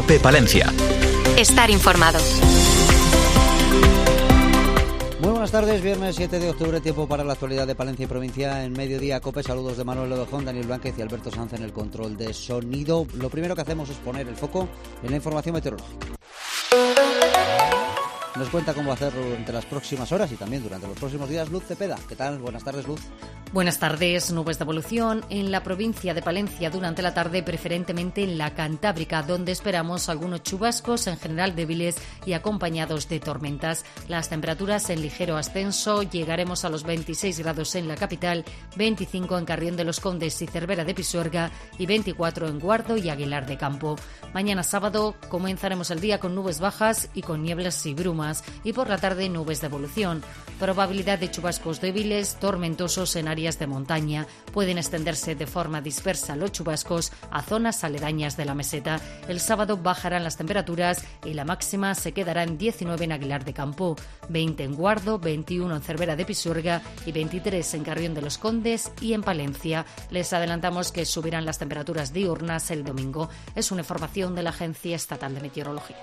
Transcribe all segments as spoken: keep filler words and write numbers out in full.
COPE Palencia. Estar informado. Muy buenas tardes, viernes siete de octubre, tiempo para la actualidad de Palencia y provincia en Mediodía COPE. Saludos de Manuel Lodejón, Daniel Blánquez y Alberto Sanz en el control de sonido. Lo primero que hacemos es poner el foco en la información meteorológica. Nos cuenta cómo hacerlo durante las próximas horas y también durante los próximos días Luz Cepeda. ¿Qué tal? Buenas tardes, Luz. Buenas tardes. Nubes de evolución en la provincia de Palencia durante la tarde, preferentemente en la Cantábrica, donde esperamos algunos chubascos, en general débiles y acompañados de tormentas. Las temperaturas en ligero ascenso, llegaremos a los veintiséis grados en la capital, veinticinco en Carrión de los Condes y Cervera de Pisuerga y veinticuatro en Guardo y Aguilar de Campo. Mañana sábado comenzaremos el día con nubes bajas y con nieblas y brumas, y por la tarde nubes de evolución. Probabilidad de chubascos débiles, tormentosos en áreas de montaña. Pueden extenderse de forma dispersa los chubascos a zonas aledañas de la meseta. El sábado bajarán las temperaturas y la máxima se quedará en diecinueve en Aguilar de Campo, veinte en Guardo, veintiuno en Cervera de Pisuerga y veintitrés en Carrión de los Condes y en Palencia. Les adelantamos que subirán las temperaturas diurnas el domingo. Es una información de la Agencia Estatal de Meteorología.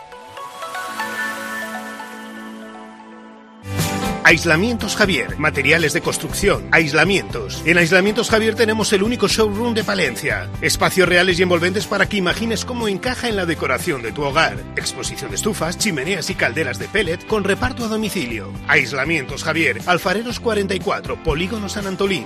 Aislamientos Javier, materiales de construcción, aislamientos. En Aislamientos Javier tenemos el único showroom de Palencia. Espacios reales y envolventes para que imagines cómo encaja en la decoración de tu hogar. Exposición de estufas, chimeneas y calderas de pellet con reparto a domicilio. Aislamientos Javier, Alfareros cuarenta y cuatro, Polígono San Antolín.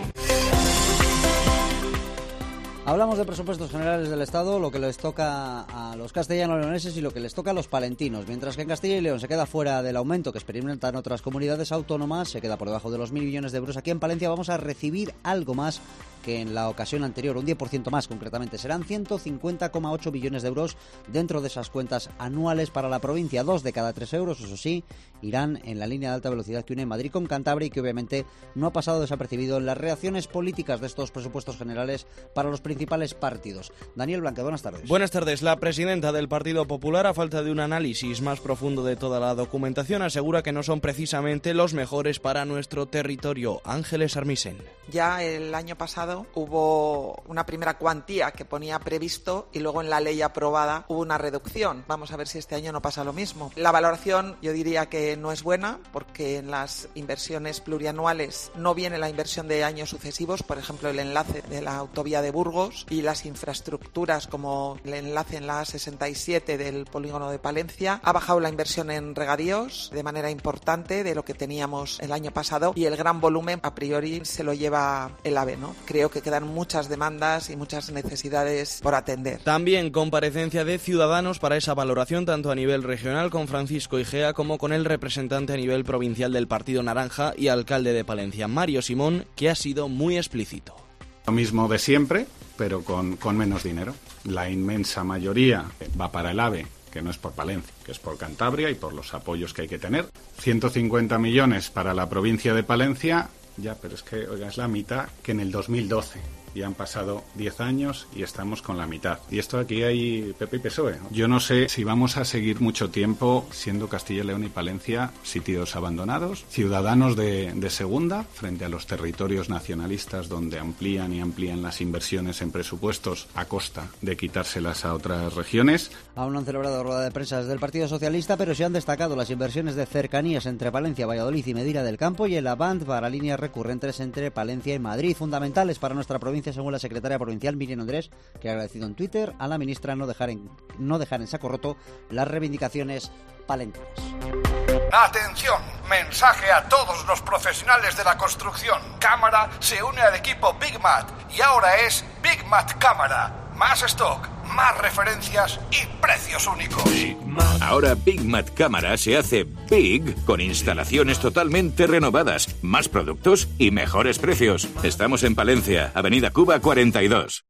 Hablamos de presupuestos generales del Estado, lo que les toca a los castellano-leoneses y lo que les toca a los palentinos. Mientras que en Castilla y León se queda fuera del aumento que experimentan otras comunidades autónomas, se queda por debajo de los mil millones de euros. Aquí en Palencia vamos a recibir algo más que en la ocasión anterior, un diez por ciento más concretamente. Serán ciento cincuenta coma ocho billones de euros dentro de esas cuentas anuales para la provincia. Dos de cada tres euros, eso sí, irán en la línea de alta velocidad que une Madrid con Cantabria y que obviamente no ha pasado desapercibido en las reacciones políticas de estos presupuestos generales para los principales partidos. Daniel Blánquez, buenas tardes. Buenas tardes. La presidenta del Partido Popular, a falta de un análisis más profundo de toda la documentación, asegura que no son precisamente los mejores para nuestro territorio. Ángeles Armisen. Ya el año pasado hubo una primera cuantía que ponía previsto y luego en la ley aprobada hubo una reducción. Vamos a ver si este año no pasa lo mismo. La valoración yo diría que no es buena porque en las inversiones plurianuales no viene la inversión de años sucesivos, por ejemplo el enlace de la autovía de Burgos y las infraestructuras como el enlace en la A sesenta y siete del polígono de Palencia. Ha bajado la inversión en regadíos de manera importante de lo que teníamos el año pasado y el gran volumen a priori se lo lleva el AVE, ¿no? Creo que quedan muchas demandas y muchas necesidades por atender. También comparecencia de Ciudadanos para esa valoración tanto a nivel regional con Francisco Igea como con el representante a nivel provincial del Partido Naranja y alcalde de Palencia, Mario Simón, que ha sido muy explícito. Lo mismo de siempre, pero con, con menos dinero. La inmensa mayoría va para el AVE, que no es por Palencia, que es por Cantabria y por los apoyos que hay que tener. ciento cincuenta millones para la provincia de Palencia. Ya, pero es que, oiga, es la mitad que en el dos mil doce. Ya han pasado diez años y estamos con la mitad. Y esto aquí hay P P y P S O E. Yo no sé si vamos a seguir mucho tiempo siendo Castilla y León y Palencia sitios abandonados, ciudadanos de, de segunda frente a los territorios nacionalistas donde amplían y amplían las inversiones en presupuestos a costa de quitárselas a otras regiones. Aún no han celebrado rueda de prensa desde el Partido Socialista, pero se han destacado las inversiones de cercanías entre Palencia, Valladolid y Medina del Campo y el Avant para líneas recurrentes entre Palencia y Madrid, fundamentales para nuestra provincia, según la secretaria provincial Miriam Andrés, que ha agradecido en Twitter a la ministra no dejar en, no dejar en saco roto las reivindicaciones palentinas. Atención, mensaje a todos los profesionales de la construcción. Cámara se une al equipo Big Mat y ahora es Big Mat Cámara. Más stock, más referencias y precios únicos. Ahora Big Mat Cámara se hace Big con instalaciones totalmente renovadas, más productos y mejores precios. Estamos en Palencia, Avenida Cuba cuarenta y dos.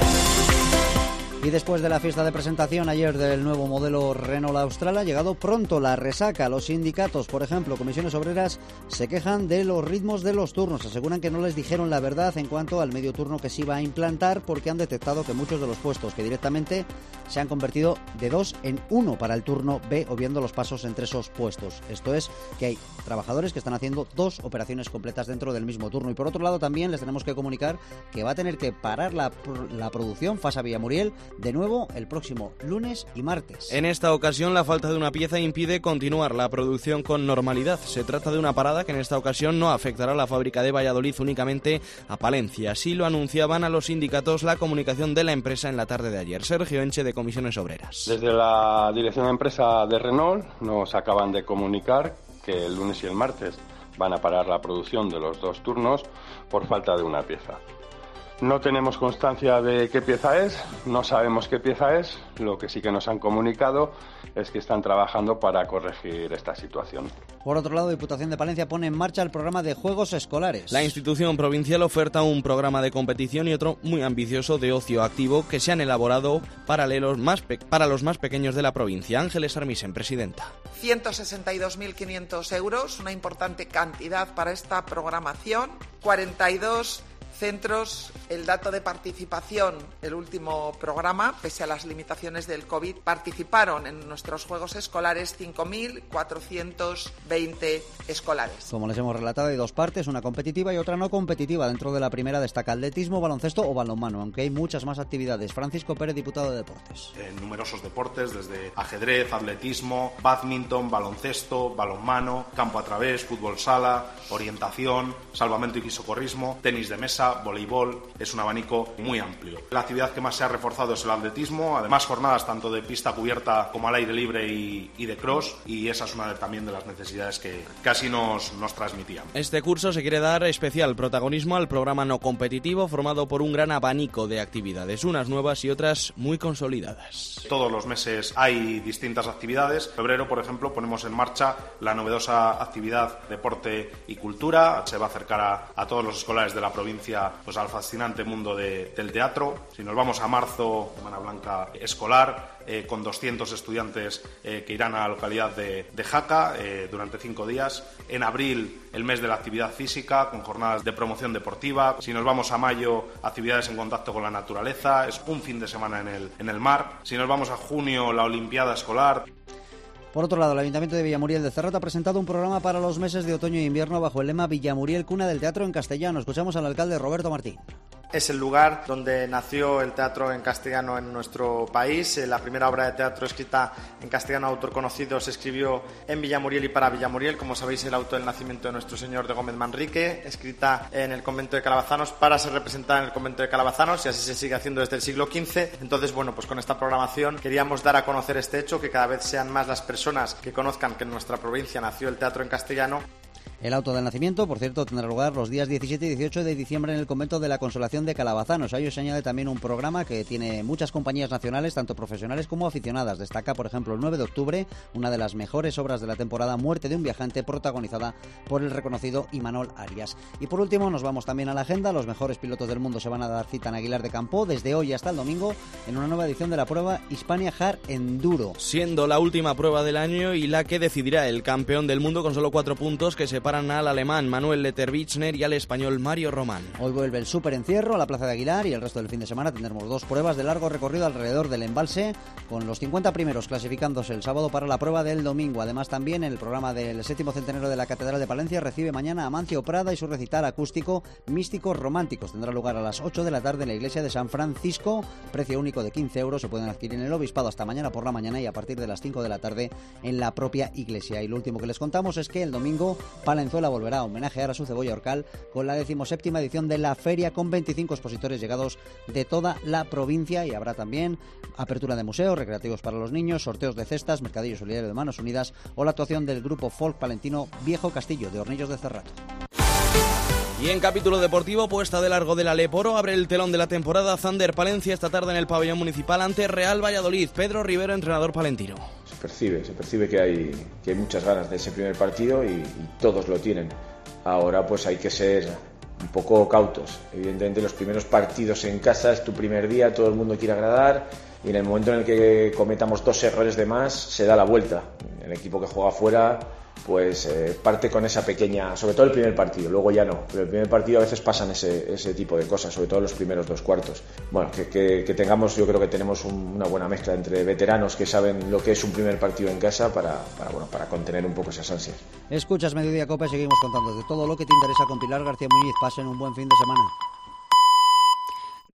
Y después de la fiesta de presentación ayer del nuevo modelo Renault Austral ha llegado pronto la resaca. Los sindicatos, por ejemplo, comisiones obreras, se quejan de los ritmos de los turnos. Aseguran que no les dijeron la verdad en cuanto al medio turno que se iba a implantar porque han detectado que muchos de los puestos que directamente se han convertido de dos en uno para el turno B, obviando los pasos entre esos puestos. Esto es que hay trabajadores que están haciendo dos operaciones completas dentro del mismo turno. Y por otro lado también les tenemos que comunicar que va a tener que parar la, la producción Fasa Villamuriel de nuevo el próximo lunes y martes. En esta ocasión la falta de una pieza impide continuar la producción con normalidad. Se trata de una parada que en esta ocasión no afectará a la fábrica de Valladolid, únicamente a Palencia. Así lo anunciaban a los sindicatos la comunicación de la empresa en la tarde de ayer. Sergio Enche, de Comisiones Obreras. Desde la dirección de empresa de Renault nos acaban de comunicar que el lunes y el martes van a parar la producción de los dos turnos por falta de una pieza. No tenemos constancia de qué pieza es, no sabemos qué pieza es, lo que sí que nos han comunicado es que están trabajando para corregir esta situación. Por otro lado, Diputación de Palencia pone en marcha el programa de Juegos Escolares. La institución provincial oferta un programa de competición y otro muy ambicioso de ocio activo que se han elaborado paralelos más pe- para los más pequeños de la provincia. Ángeles Armisen, presidenta. ciento sesenta y dos mil quinientos euros, una importante cantidad para esta programación, cuarenta y dos centros. El dato de participación, el último programa, pese a las limitaciones del COVID, participaron en nuestros Juegos Escolares cinco mil cuatrocientos veinte escolares. Como les hemos relatado, hay dos partes, una competitiva y otra no competitiva. Dentro de la primera destaca atletismo, baloncesto o balonmano, aunque hay muchas más actividades. Francisco Pérez, diputado de Deportes. En numerosos deportes, desde ajedrez, atletismo, bádminton, baloncesto, balonmano, campo a través, fútbol sala, orientación, salvamento y socorrismo, tenis de mesa, voleibol. Es un abanico muy amplio. La actividad que más se ha reforzado es el atletismo, además jornadas tanto de pista cubierta como al aire libre y, y de cross, y esa es una de, también de las necesidades que casi nos, nos transmitían. Este curso se quiere dar especial protagonismo al programa no competitivo, formado por un gran abanico de actividades, unas nuevas y otras muy consolidadas. Todos los meses hay distintas actividades. En febrero, por ejemplo, ponemos en marcha la novedosa actividad Deporte y Cultura. Se va a acercar a, a todos los escolares de la provincia pues al fascinante mundo de, del teatro. Si nos vamos a marzo, Semana Blanca escolar, eh, con doscientos estudiantes eh, que irán a la localidad de, de Jaca eh, durante cinco días. En abril, el mes de la actividad física, con jornadas de promoción deportiva. Si nos vamos a mayo, actividades en contacto con la naturaleza, es un fin de semana en el, en el mar. Si nos vamos a junio, la Olimpiada escolar. Por otro lado, el Ayuntamiento de Villamuriel de Cerrato ha presentado un programa para los meses de otoño e invierno bajo el lema Villamuriel, cuna del teatro en castellano. Escuchamos al alcalde Roberto Martín. Es el lugar donde nació el teatro en castellano en nuestro país. La primera obra de teatro escrita en castellano, autor conocido, se escribió en Villamuriel y para Villamuriel, como sabéis, el auto del nacimiento de nuestro Señor de Gómez Manrique, escrita en el convento de Calabazanos para ser representada en el convento de Calabazanos, y así se sigue haciendo desde el siglo quince. Entonces, bueno, pues con esta programación queríamos dar a conocer este hecho, que cada vez sean más las personas que conozcan que en nuestra provincia nació el teatro en castellano. El auto del nacimiento, por cierto, tendrá lugar los días diecisiete y dieciocho de diciembre en el convento de la Consolación de Calabazanos. A ello se añade también un programa que tiene muchas compañías nacionales, tanto profesionales como aficionadas. Destaca, por ejemplo, el nueve de octubre, una de las mejores obras de la temporada, Muerte de un viajante, protagonizada por el reconocido Imanol Arias. Y por último, nos vamos también a la agenda. Los mejores pilotos del mundo se van a dar cita en Aguilar de Campo desde hoy hasta el domingo en una nueva edición de la prueba Hispania Hard Enduro. Siendo la última prueba del año y la que decidirá el campeón del mundo, con solo cuatro puntos que separan al alemán Manuel Letterbichner y al español Mario Román. Hoy vuelve el superencierro a la Plaza de Aguilar y el resto del fin de semana tendremos dos pruebas de largo recorrido alrededor del embalse, con los cincuenta primeros clasificándose el sábado para la prueba del domingo. Además, también el programa del séptimo centenario de la Catedral de Palencia recibe mañana a Amancio Prada y su recital acústico Místicos Románticos. Tendrá lugar a las ocho de la tarde en la iglesia de San Francisco, precio único de quince euros. Se pueden adquirir en el obispado hasta mañana por la mañana y a partir de las cinco de la tarde en la propia iglesia. Y lo último que les contamos es que el domingo Palenzuela volverá a homenajear a su cebolla Orcal con la decimoséptima edición de la feria, con veinticinco expositores llegados de toda la provincia, y habrá también apertura de museos, recreativos para los niños, sorteos de cestas, mercadillo solidario de Manos Unidas o la actuación del grupo folk palentino Viejo Castillo de Hornillos de Cerrato. Y en capítulo deportivo, puesta de largo del Aleporo, abre el telón de la temporada Thunder Palencia esta tarde en el pabellón municipal ante Real Valladolid. Pedro Rivero, entrenador palentino. Se percibe, se percibe que hay, que hay muchas ganas de ese primer partido y, y todos lo tienen. Ahora pues hay que ser un poco cautos. Evidentemente los primeros partidos en casa es tu primer día, todo el mundo quiere agradar y en el momento en el que cometamos dos errores de más se da la vuelta. El equipo que juega fuera pues eh, parte con esa pequeña, sobre todo el primer partido, luego ya no, pero el primer partido a veces pasan ese, ese tipo de cosas, sobre todo los primeros dos cuartos. Bueno, que, que, que tengamos, yo creo que tenemos un, una buena mezcla entre veteranos que saben lo que es un primer partido en casa para, para, bueno, para contener un poco esas ansias. Escuchas Mediodía Copa y seguimos contando de todo lo que te interesa con Pilar García Muñiz. Pasen un buen fin de semana.